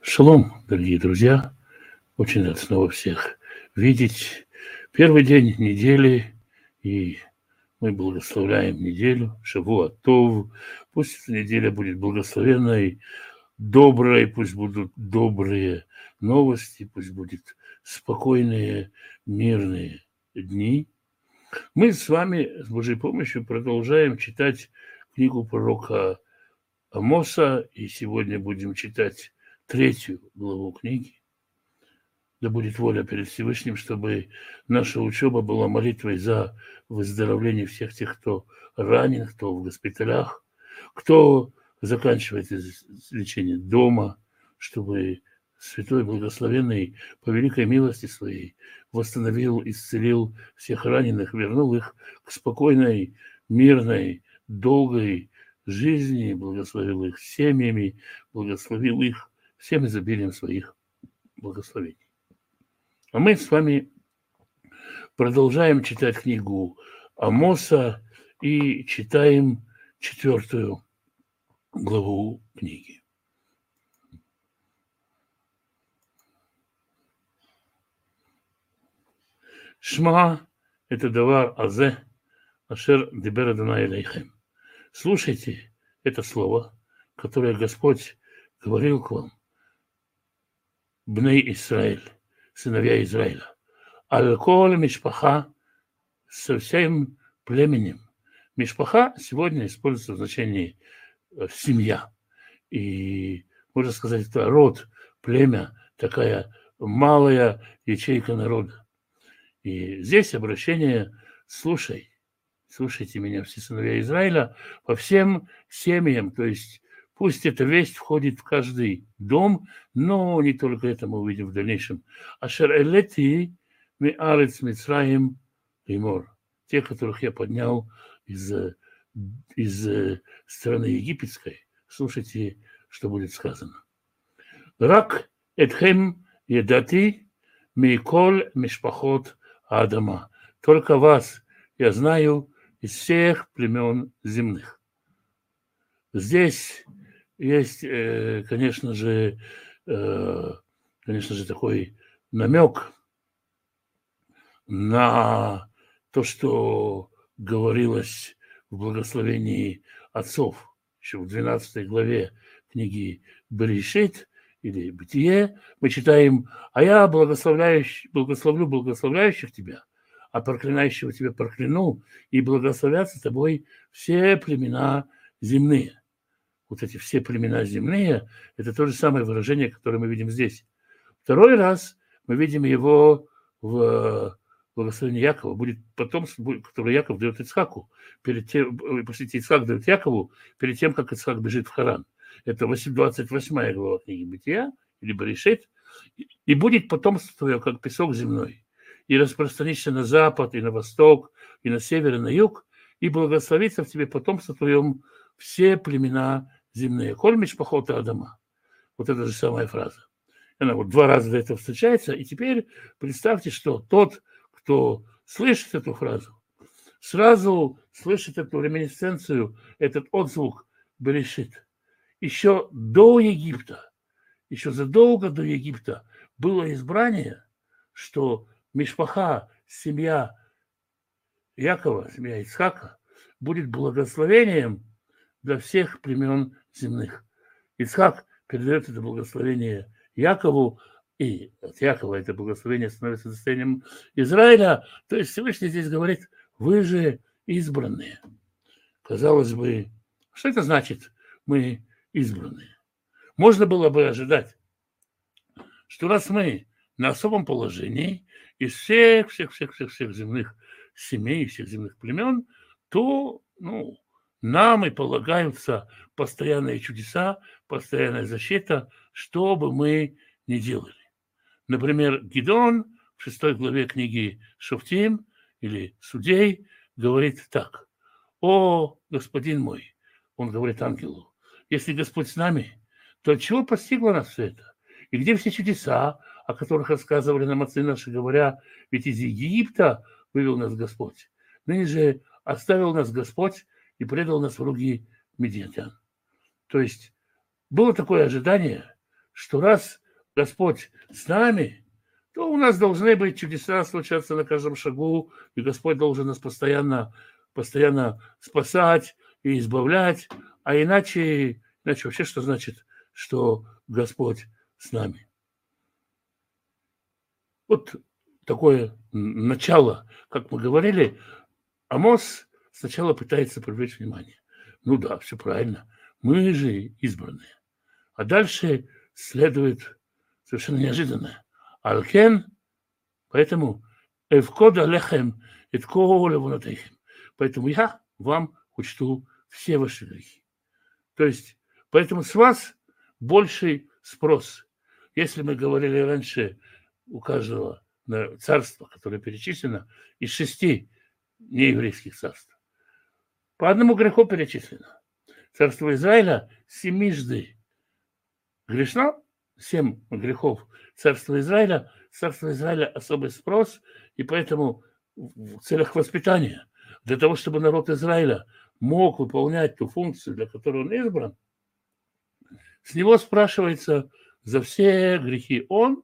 Шалом, дорогие друзья! Очень рад снова всех видеть. Первый день недели, и мы благословляем неделю, Шавуа Тов. Пусть эта неделя будет благословенной, доброй, пусть будут добрые новости, пусть будут спокойные, мирные дни. Мы с вами, с Божьей помощью, продолжаем читать книгу пророка Амоса, и сегодня будем читать 3 главу книги. Да будет воля перед Всевышним, чтобы наша учеба была молитвой за выздоровление всех тех, кто ранен, кто в госпиталях, кто заканчивает лечение дома, чтобы Святой Благословенный по великой милости Своей восстановил, исцелил всех раненых, вернул их к спокойной, мирной, долгой жизни, благословил их семьями, благословил их всем изобилием своих благословений. А мы с вами продолжаем читать книгу Амоса и читаем 4 главу книги. Шма – это давар азе, ашер дибер Адонай элейхем. Слушайте это слово, которое Господь говорил к вам, Бней Исраэль, сыновья Израиля. Аль-Коль Мишпаха, со всем племенем. Мишпаха сегодня используется в значении семья. И, можно сказать, это род, племя, такая малая ячейка народа. И здесь обращение слушайте меня, все сыновья Израиля, по всем семьям, то есть пусть эта весть входит в каждый дом, но не только это мы увидим в дальнейшем. Ашер элети миарец Мицраим лимор. Те, которых я поднял из страны египетской. Слушайте, что будет сказано. Рак этхем едати миколь мишпахот Адама. Только вас я знаю из всех племен земных. Здесь есть, конечно же, такой намек на то, что говорилось в благословении отцов. Еще в 12 главе книги Берешит или Бытие мы читаем: «А я благословлю благословляющих тебя, а проклинающего тебя прокляну, и благословятся тобой все племена земные». Вот эти все племена земные – это то же самое выражение, которое мы видим здесь. Второй раз мы видим его в благословении Якова. Будет потомство, которое Яков дает Ицхаку. Ицхак дает Якову перед тем, как Ицхак бежит в Харан. Это 28 глава книги Бытия, или Берешит. «И будет потомство твое, как песок земной, и распространишься на запад, и на восток, и на север, и на юг, и благословится в тебе потомство твоем все племена земные». Коль мишпахот Адама. Вот это же самая фраза. Она вот 2 раза до этого встречается. И теперь представьте, что тот, кто слышит эту фразу, сразу слышит эту реминисценцию, этот отзвук Берешит. Еще до Египта, еще задолго до Египта было избрание, что мишпаха, семья Якова, семья Ицхака, будет благословением для всех племен земных. Ицхак передает это благословение Якову, и от Якова это благословение становится достоянием Израиля. То есть Всевышний здесь говорит: вы же избранные. Казалось бы, что это значит мы избранные? Можно было бы ожидать, что раз мы на особом положении из всех земных семей, всех земных племен, то нам и полагаются постоянные чудеса, постоянная защита, что бы мы ни делали. Например, Гидеон в 6 главе книги Шофтим или Судей говорит так: «О, господин мой», он говорит ангелу, «если Господь с нами, то от чего постигло нас все это? И где все чудеса, о которых рассказывали нам отцы наши, говоря, ведь из Египта вывел нас Господь? Ныне же оставил нас Господь и предал нас в руки медиатян». То есть было такое ожидание, что раз Господь с нами, то у нас должны быть чудеса случаться на каждом шагу, и Господь должен нас постоянно спасать и избавлять, а иначе вообще что значит, что Господь с нами? Вот такое начало, как мы говорили, Амос сначала пытается привлечь внимание. Ну да, все правильно, мы же избранные. А дальше следует совершенно неожиданное. Алкен, поэтому эвкода лехем эткоу левонатейхем. Поэтому я вам учту все ваши грехи. То есть, поэтому с вас больший спрос. Если мы говорили раньше, у каждого царства, которое перечислено, из 6 нееврейских царств, по одному греху перечислено. Царство Израиля 7 грешно, 7 грехов царства Израиля особый спрос, и поэтому в целях воспитания, для того, чтобы народ Израиля мог выполнять ту функцию, для которой он избран, с него спрашивается за все грехи он,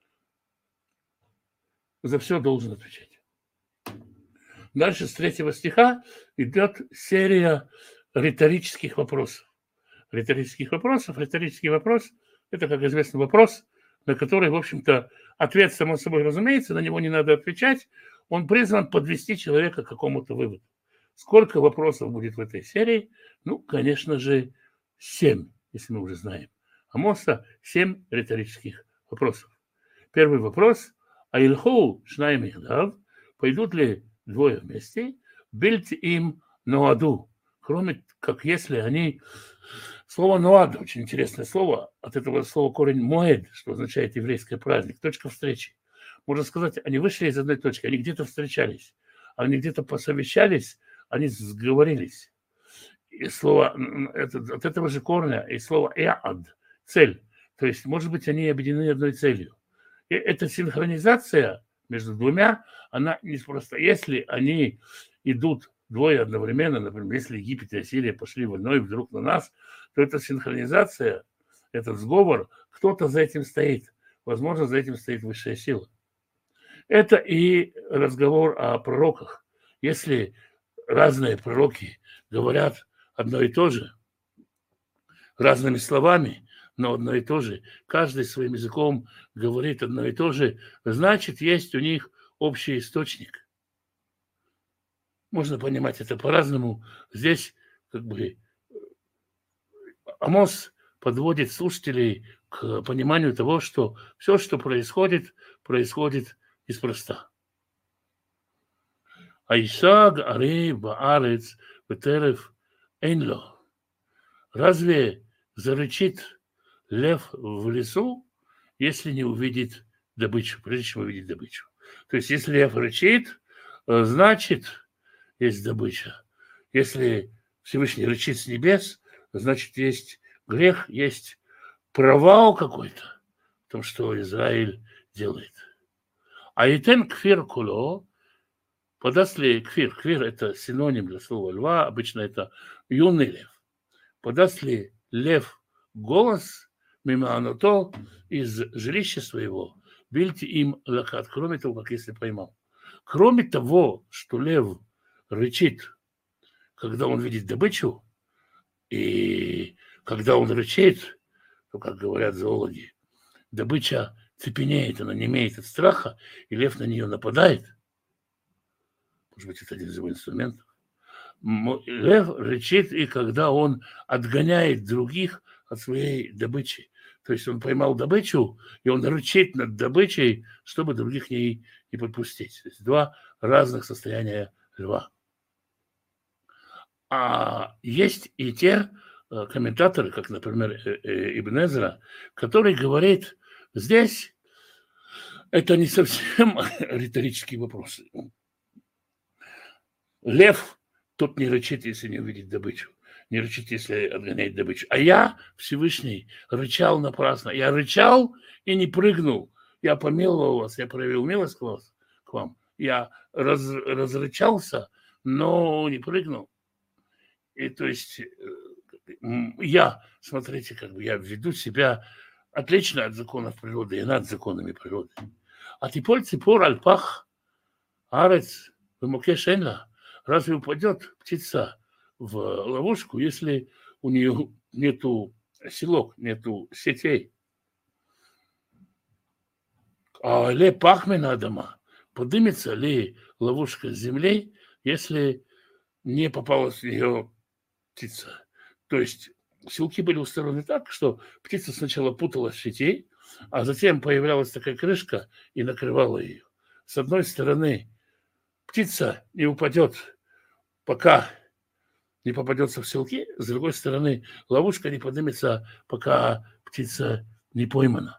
за все должен отвечать. Дальше с 3 стиха идет серия риторических вопросов. Риторический вопрос – это, как известно, вопрос, на который, в общем-то, ответ, само собой разумеется, на него не надо отвечать. Он призван подвести человека к какому-то выводу. Сколько вопросов будет в этой серии? Ну, конечно же, 7, если мы уже знаем. Амоса 7 риторических вопросов. Первый вопрос – Аилхоу шнаим ихдав, пойдут ли двое вместе, бильт им ноаду, кроме как если они... Слово «ноад» очень интересное слово. От этого слова корень «моэд», что означает еврейский праздник, точка встречи. Можно сказать, они вышли из одной точки, они где-то встречались, они где-то посовещались, они сговорились. И слово от этого же корня, и слово «эад» – цель. То есть, может быть, они объединены одной целью. И эта синхронизация между двумя, она неспроста. Если они идут двое одновременно, например, если Египет и Ассирия пошли войной вдруг на нас, то эта синхронизация, этот сговор, кто-то за этим стоит. Возможно, за этим стоит высшая сила. Это и разговор о пророках. Если разные пророки говорят одно и то же, разными словами, но одно и то же, каждый своим языком говорит одно и то же, значит, есть у них общий источник. Можно понимать это по-разному. Здесь как бы Амос подводит слушателей к пониманию того, что все, что происходит, происходит неспроста. Айшаг арей баарец ветерев эйнло. Разве зарычит лев в лесу, если не увидит добычу, прежде чем увидеть добычу? То есть, если лев рычит, значит, есть добыча. Если Всевышний рычит с небес, значит, есть грех, есть провал какой-то в том, что Израиль делает. А итен кфир куло, подаст ли кфир? Кфир – это синоним для слова льва, обычно это юный лев. Подаст ли лев голос мимо анато из жилища своего, бильте им лакат, кроме того, как если поймал. Кроме того, что лев рычит, когда он видит добычу, и когда он рычит, то, как говорят зоологи, добыча цепенеет, она немеет от страха, и лев на нее нападает. Может быть, это один из его инструментов. Лев рычит, и когда он отгоняет других от своей добычи. То есть он поймал добычу, и он рычит над добычей, чтобы других не подпустить. То есть 2 разных состояния льва. А есть и те комментаторы, как, например, Ибн Эзра, который говорит, здесь это не совсем риторические вопросы. Лев тут не рычит, если не увидит добычу, не рычит, если отгоняет добычу. А я, Всевышний, рычал напрасно. Я рычал и не прыгнул. Я помиловал вас, я проявил милость к вам. Я разрычался, но не прыгнул. И то есть я, смотрите, как бы я веду себя отлично от законов природы и над законами природы. А теперь ципор альпах арец вымокешенла. Разве упадет птица в ловушку, если у нее нету селок, нету сетей? А ле пахмена дома, поднимется ли ловушка с земли, если не попалась в нее птица? То есть селки были устроены так, что птица сначала путалась в сетей, а затем появлялась такая крышка и накрывала ее. С одной стороны, птица не упадет, пока не попадется в селки, с другой стороны, ловушка не поднимется, пока птица не поймана.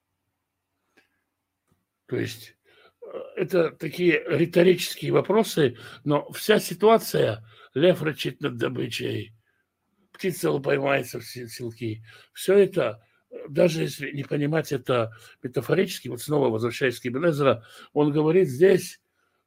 То есть это такие риторические вопросы, но вся ситуация, лев рычит над добычей, птица поймается в селки, все это, даже если не понимать это метафорически, вот снова возвращаясь к Ибн Эзра, он говорит здесь,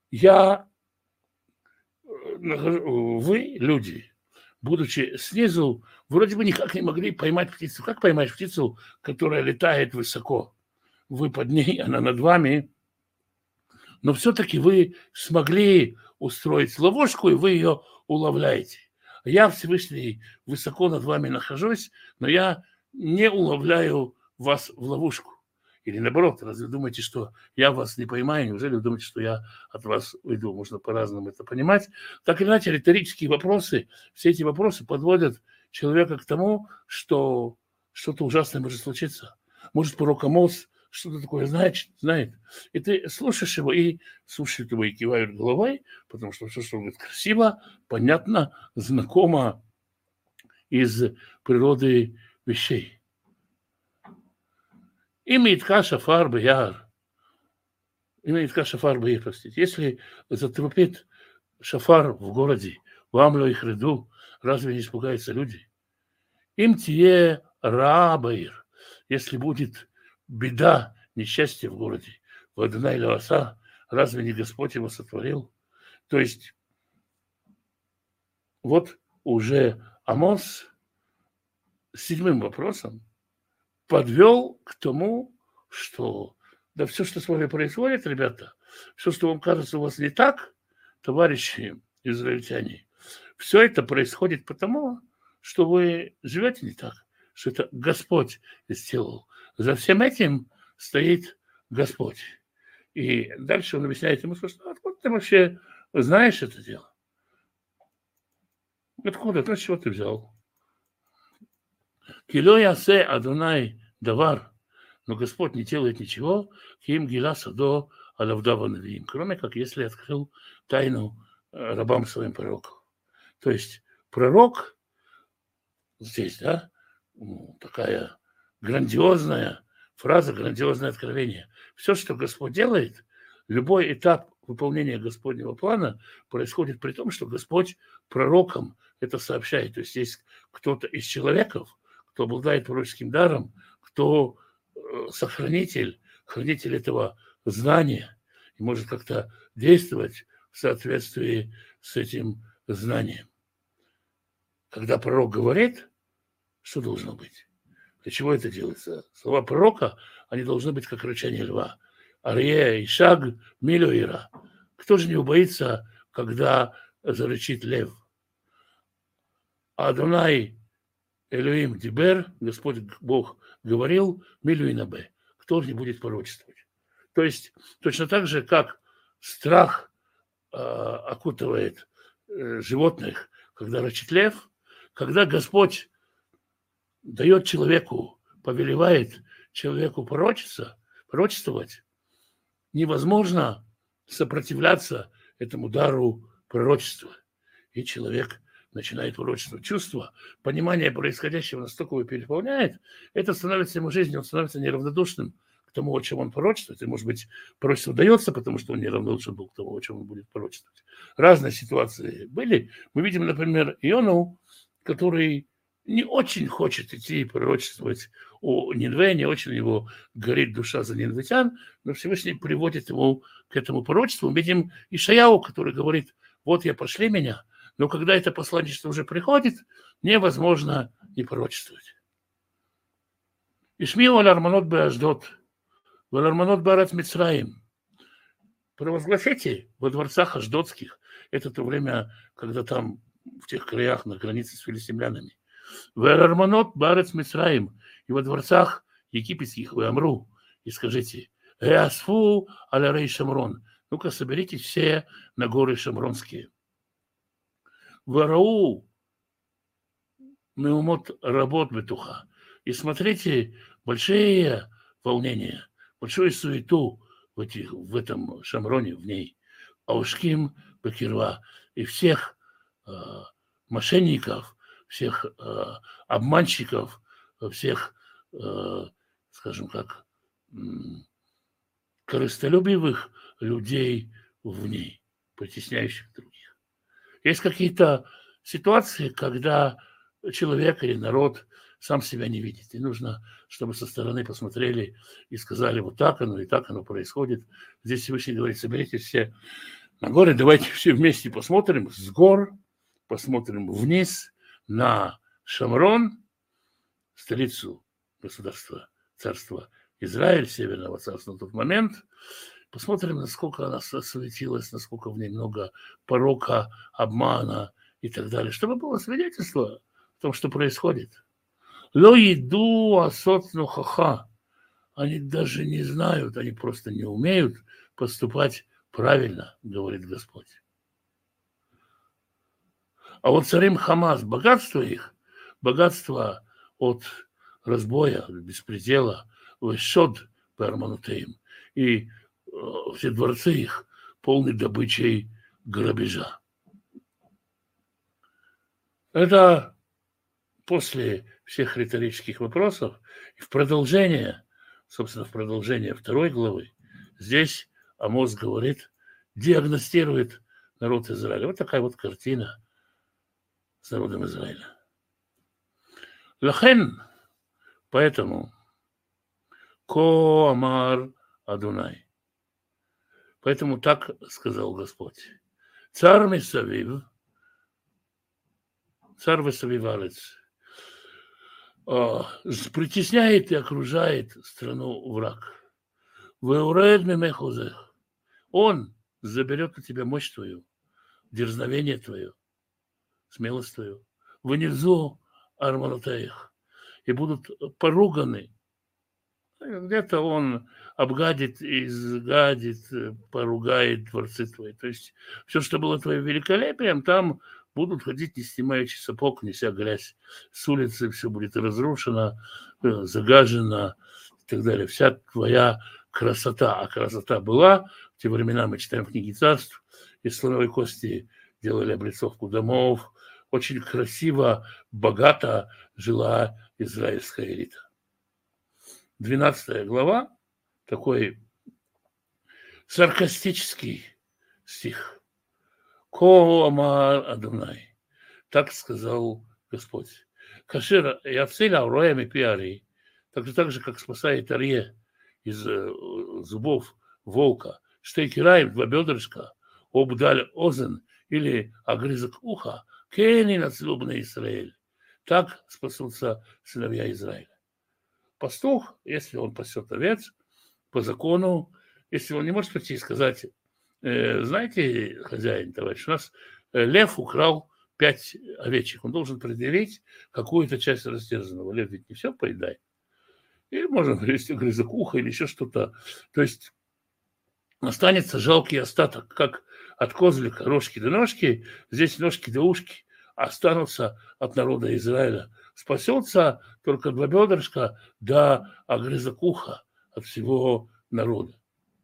вы, люди, будучи снизу, вроде бы никак не могли поймать птицу. Как поймать птицу, которая летает высоко? Вы под ней, она над вами. Но все-таки вы смогли устроить ловушку, и вы ее уловляете. Я, Всевышний, высоко над вами нахожусь, но я не уловляю вас в ловушку. Или наоборот, разве думаете, что я вас не поймаю? Неужели вы думаете, что я от вас уйду? Можно по-разному это понимать. Так или иначе, риторические вопросы, все эти вопросы подводят человека к тому, что что-то ужасное может случиться. Может, пророк Амос что-то такое знает. И ты слушаешь его, и слушают его, и кивают головой, потому что все, что он говорит, красиво, понятно, знакомо из природы вещей. Имеет каша фарбы яр. Имеет каша фарбы яр, простите. Если затрупит шафар в городе, в Амло и Хреду, разве не испугаются люди? Им тие рабаир. Если будет беда, несчастье в городе, в Адонай Лаваса, разве не Господь его сотворил? То есть вот уже Амос с 7 вопросом подвел к тому, что да все, что с вами происходит, ребята, все, что вам кажется у вас не так, товарищи израильтяне, все это происходит потому, что вы живете не так, что это Господь сделал. За всем этим стоит Господь. И дальше он объясняет ему, что откуда ты вообще знаешь это дело? Откуда? Ну, с чего ты взял? Кило ясе Адонай давар, но Господь не делает ничего, ким гиласа до алавдава навиим, кроме как если открыл тайну рабам своим пророкам. То есть пророк здесь, да, такая грандиозная фраза, грандиозное откровение. Все, что Господь делает, любой этап выполнения Господнего плана происходит при том, что Господь пророкам это сообщает. То есть есть кто-то из человеков, кто обладает пророческим даром, кто хранитель этого знания и может как-то действовать в соответствии с этим знанием. Когда пророк говорит, что должно быть? Для чего это делается? Слова пророка, они должны быть как рычание льва. Арье, Ишаг, Милюира. Кто же не убоится, когда зарычит лев? Адонай Элюим Дибер, Господь Бог говорил, Милюинабе. Кто же не будет пророчествовать? То есть точно так же, как страх окутывает животных, когда рычит лев, когда Господь дает человеку, повелевает человеку пророчествовать, невозможно сопротивляться этому дару пророчества. И человек начинает пророчествовать. Чувство, понимание происходящего настолько его переполняет, это становится ему жизнью, он становится неравнодушным к тому, о чем он пророчествует. И, может быть, пророчество дается, потому что он неравнодушен был к тому, о чем он будет пророчествовать. Разные ситуации были. Мы видим, например, Иону, который не очень хочет идти и пророчествовать о Нинве, не очень у него горит душа за нинвитян, но Всевышний приводит его к этому пророчеству. Мы видим Ишаяу, который говорит, вот я пошли меня, но когда это посланничество уже приходит, невозможно не пророчествовать. Ишмиу аль-Арманот бе-Ашдот, валь-Арманот бе-Арец Мицраим. Провозгласите во дворцах аждотских, это то время, когда там в тех краях на границе с филистимлянами. Валь-Арманот бе-Арец Мицраим. И во дворцах египетских вы амру. И скажите, Эасфу аля-Рей Шамрон. Ну-ка, соберитесь все на горы Шамронские. Варау меумот работ бетуха. И смотрите, большие волнения, большую суету в этом Шамроне, в ней. Аушким бекирва. И всех мошенников, всех обманщиков, всех, скажем как, корыстолюбивых людей в ней, притесняющих других. Есть какие-то ситуации, когда человек или народ сам себя не видит. И нужно, чтобы со стороны посмотрели и сказали, вот так оно и так оно происходит. Здесь Всевышний говорит, соберитесь все на горы, давайте все вместе посмотрим с гор, посмотрим вниз на Шамрон, столицу государства, царства Израиль, Северного царства на тот момент. Посмотрим, насколько она осветилась, насколько в ней много порока, обмана и так далее, чтобы было свидетельство о том, что происходит. Ло еду асот нухаха. Они даже не знают, они просто не умеют поступать правильно, говорит Господь. А вот царим Хамас, богатство их, богатство от разбоя, от беспредела, вешод перманутеем, и все дворцы их полны добычей грабежа. Это после всех риторических вопросов и в продолжение, собственно, в продолжение 2 главы, здесь Амос говорит, диагностирует народ Израиля. Вот такая вот картина с народом Израиля. Лахен, поэтому, ко амар Адунай. Поэтому так сказал Господь. Царь Месавив, царь Весавивалец, притесняет и окружает страну враг. Веуред мемехузех. Он заберет у тебя мощь твою, дерзновение твое, смелость твою. Внизу арманутаих. И будут поруганы. Где-то он обгадит, изгадит, поругает дворцы твои. То есть все, что было твоим великолепием, там будут ходить, не снимающий сапог, неся грязь с улицы, все будет разрушено, загажено и так далее. Вся твоя красота. А красота была, в те времена мы читаем книги царств, из слоновой кости делали облицовку домов. Очень красиво, богато жила израильская элита. 12 глава, такой саркастический стих. Ко амар Адунай. Так сказал Господь. Кашир яцеля уроями пиари. Так же, как спасает арье из зубов волка. Штейкираем 2 бедрышка, обдаль озен или огрызок уха. Кени нацлюбный Израиль. Так спасутся сыновья Израиля. Пастух, если он пасет овец, по закону, если он не может прийти и сказать, знаете, хозяин, товарищ, у нас лев украл 5 овечек, он должен предъявить какую-то часть растерзанного. Лев ведь не все поедает. Или можно привести грызок уха или еще что-то. То есть останется жалкий остаток, как от козлика рожки до ножки, здесь ножки до ушки останутся от народа Израиля. Спасется только 2 бедрышка да огрызок уха от всего народа.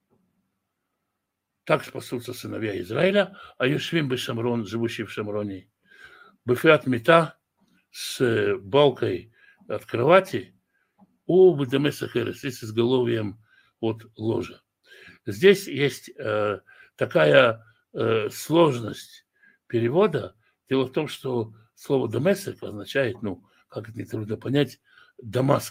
Так спасутся сыновья Израиля, а Юшвим Бешамрон, живущий в Шамроне, Бефиат Мета с балкой от кровати, у Бедемеса Херес, с изголовьем от ложа. Здесь есть такая сложность перевода. Дело в том, что слово «Дамесек» означает, как это нетрудно понять, Дамаск.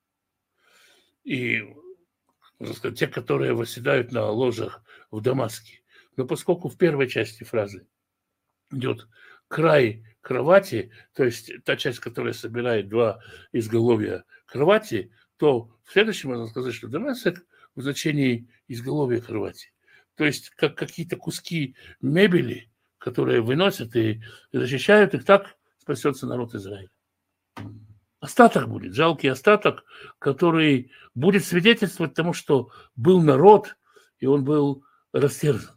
И, можно сказать, те, которые восседают на ложах в Дамаске. Но поскольку в первой части фразы идет край кровати, то есть та часть, которая собирает 2 изголовья кровати, то в следующем можно сказать, что Дамасек в значении изголовья кровати. То есть как какие-то куски мебели, которые выносят и защищают их, так спасется народ Израиля. Остаток будет, жалкий остаток, который будет свидетельствовать тому, что был народ, и он был растерзан.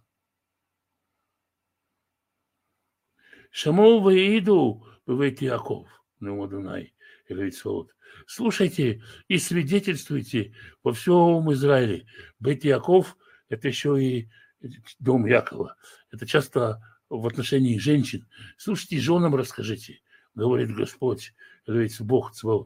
Шаму ваиду бывает Яков, Неумадунай, Элевицвод. Слушайте и свидетельствуйте во всем Израиле. Бейт Яков – это еще и дом Якова. Это часто в отношении женщин. Слушайте, женам расскажите, говорит Господь, говорится Бог Цваот.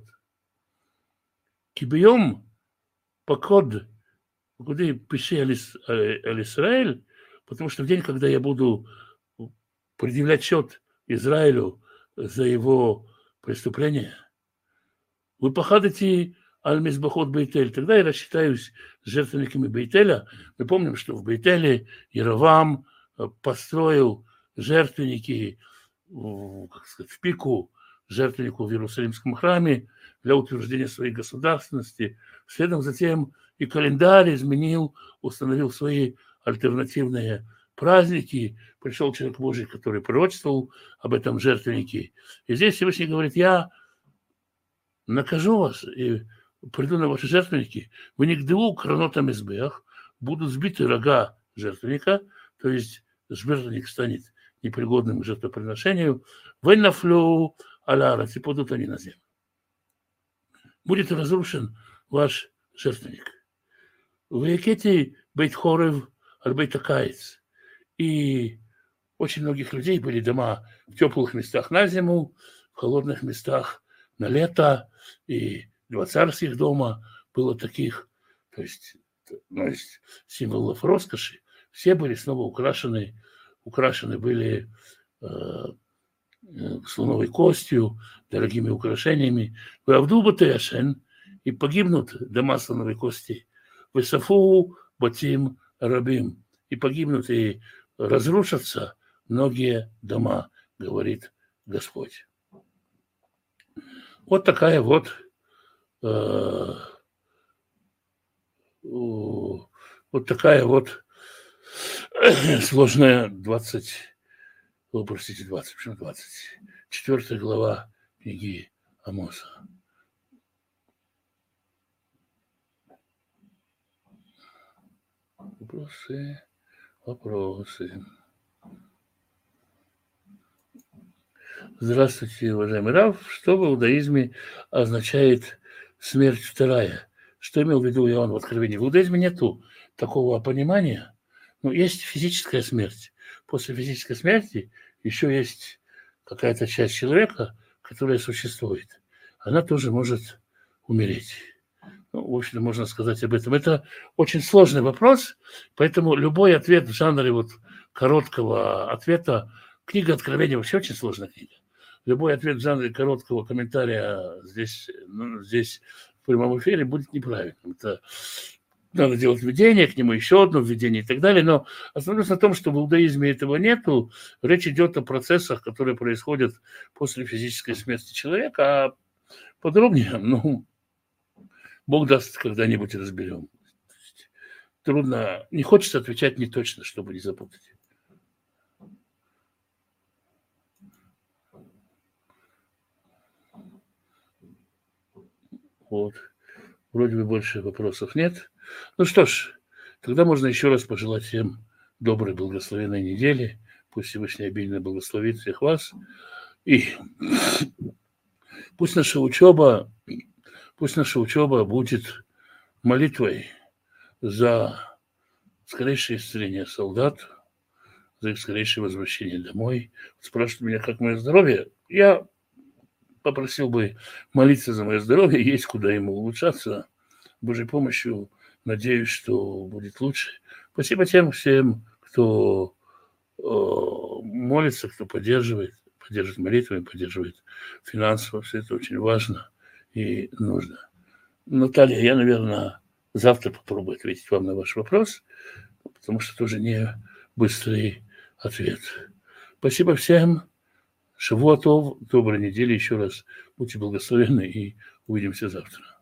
Кибьем покод, куда пиши Аль-Исраэль, потому что в день, когда я буду предъявлять счет Израилю за его преступление, вы похадите аль-Мизбахот Бейтель, тогда я рассчитаюсь с жертвенниками Бейтеля. Мы помним, что в Бейтеле Яровам построил жертвенники, как сказать, в пику жертвеннику в Иерусалимском храме для утверждения своей государственности. Следом затем и календарь изменил, установил свои альтернативные праздники. Пришел человек Божий, который пророчествовал об этом жертвеннике. И здесь Всевышний говорит: я накажу вас и приду на ваши жертвенники. Вы не гдеву кранотам избех, будут сбиты рога жертвенника, то есть жертвенник станет непригодным к жертвоприношению. Вы нафлю алярат, и падут они на землю. Будет разрушен ваш жертвенник. Вы якете бейт хорев аль бейт акаец. И очень многих людей были дома в теплых местах на зиму, в холодных местах на лето, и два царских дома было таких, то есть символов роскоши. Все были снова украшены были слоновой костью, дорогими украшениями. В Авдубатеяшен, и погибнут дома слоновой кости. В Исафу Батим Рабим, и погибнут и разрушатся многие дома, говорит Господь. Вот такая вот сложная 24 глава книги Амоса. Вопросы. Здравствуйте, уважаемый Рав. Что в иудаизме означает смерть вторая? Что имел в виду Иоанн в Откровении? В иудаизме нету такого понимания. Но есть физическая смерть. После физической смерти еще есть какая-то часть человека, которая существует. Она тоже может умереть. В общем, можно сказать об этом. Это очень сложный вопрос, поэтому любой ответ в жанре вот короткого ответа, книга Откровения вообще очень сложная книга. Любой ответ в жанре короткого комментария здесь в прямом эфире будет неправильным. Это надо делать введение к нему, еще одно введение и так далее. Но основное на том, что в иудаизме этого нету. Речь идет о процессах, которые происходят после физической смерти человека. А подробнее, Бог даст, когда-нибудь разберем. Трудно, не хочется отвечать не точно, чтобы не запутать. Вот. Вроде бы больше вопросов нет. Ну что ж, тогда можно еще раз пожелать всем доброй, благословенной недели. Пусть Всевышний обильно благословит всех вас. И пусть наша учеба будет молитвой за скорейшее исцеление солдат, за их скорейшее возвращение домой. Спрашивают меня, как мое здоровье. Я попросил бы молиться за мое здоровье, есть куда ему улучшаться. Божьей помощью надеюсь, что будет лучше. Спасибо тем всем, кто молится, кто поддерживает молитвами, поддерживает финансово. Все это очень важно и нужно. Наталья, я, наверное, завтра попробую ответить вам на ваш вопрос, потому что тоже не быстрый ответ. Спасибо всем. Шавуа тов, доброй недели еще раз. Будьте благословенны и увидимся завтра.